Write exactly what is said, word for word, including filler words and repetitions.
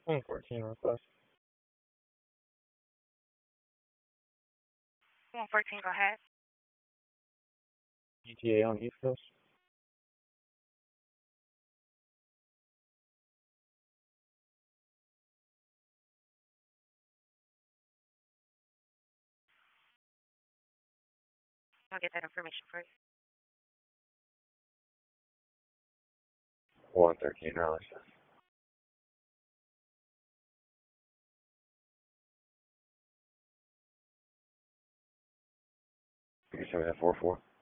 one fourteen request. one fourteen, go ahead. G T A on East Coast. I'll get that information for you. one thirteen Raleigh. You can show me that four four.